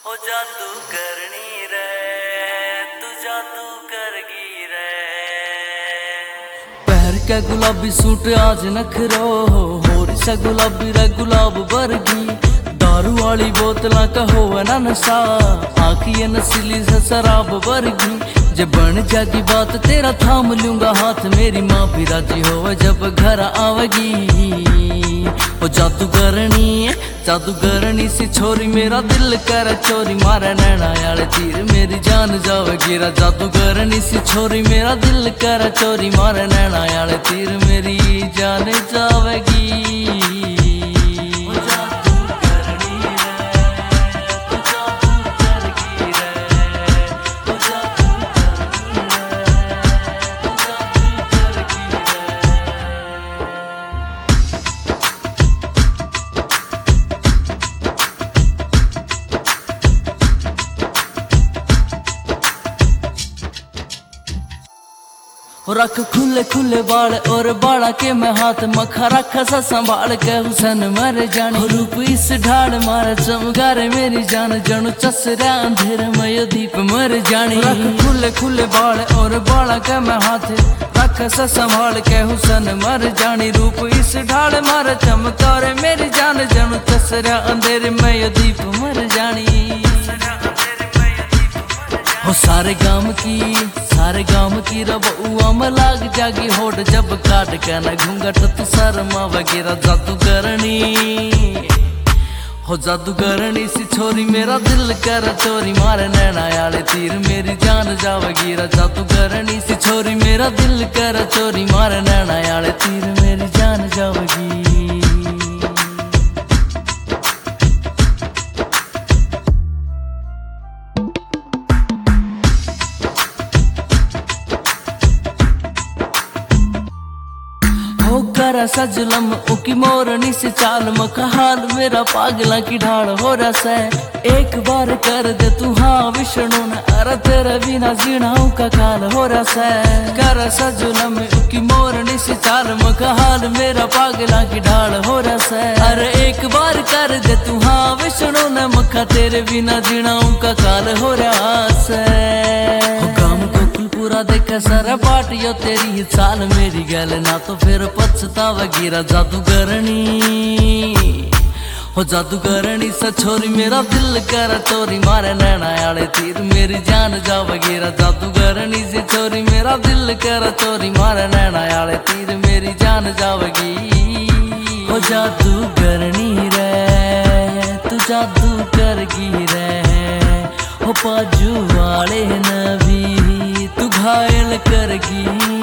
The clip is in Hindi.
हो जादू करनी रे, तू जादू करगी रे। पहर के गुलाबी सूट आज नखरो होर से गुलाबी रे गुलाब वर्गी। दारू वाली बोतला कहो ना नशा, आखिए नसीली से शराब वर्गी। जे बन जागी बात तेरा थाम लूंगा हाथ, मेरी माँ भी राजी हो जब घर आवेगी। ओ जादू करनी सी छोरी, मेरा दिल कर चोरी मारे नैना याले तीर मेरी जान जावेगी। जादू करनी सी छोरी, मेरा दिल कर चोरी मारे नैना याले तीर मेरी जान जावेगी। रख खुले खुले बाल और बाड़ा के मैं हाथ मखा रखा सा संभाल के हुसन मर जानी। रूप इस ढाल मार चमगारे मेरी जान, जनु चसरा अंधेर मयो दीप मर जानी। रख खुले खुले बाल और बाड़ा के मैं हाथ रखा सा संभाल के हुसन मर जानी। रूप इस ढाल मार चमगारे मेरी जान, जनु चसरा अंधेर मयो दीप मर जानी। हो सारे गाम की रबुआ में लाग जागी होठ, जब काट के न घूंघट तू शर्मा वगैरह। जादू करनी सी छोरी, मेरा दिल कर चोरी मारे नैना याले तीर मेरी जान जावेगी। जादू करनी सी छोरी, मेरा दिल कर चोरी मारे नैना याले तीर मेरी जान जावेगी। सा जुलम उकी मोरनी से चाल मका हाल, मेरा पागला की ढाल हो रस है। एक बार कर दे तू हाँ विष्णु न, अरे तेरे बिना जीना का काल हो रस है। कर सा जुलम उकी मोरनी से चाल मका हाल, मेरा पागला की ढाल हो रस है। अरे एक बार कर दे तू हाँ विष्णु न, मखा तेरे बिना जीना का काल हो रस है। पूरा देखा सारा बाट यो तेरी ही चाल मेरी गल ना, तो फिर पछतावेगी। जादू करनी सा छोरी, मेरा दिल कर चोरी मारे नैना याले तीर मेरी जान जावेगी। जादू करनी सी छोरी, मेरा दिल कर चोरी मारे नैना याले तीर मेरी जान जावेगी। हो जादू करनी रे, तू जादू करगी रे। हो बाजू वाले नबी तू घायल करगी।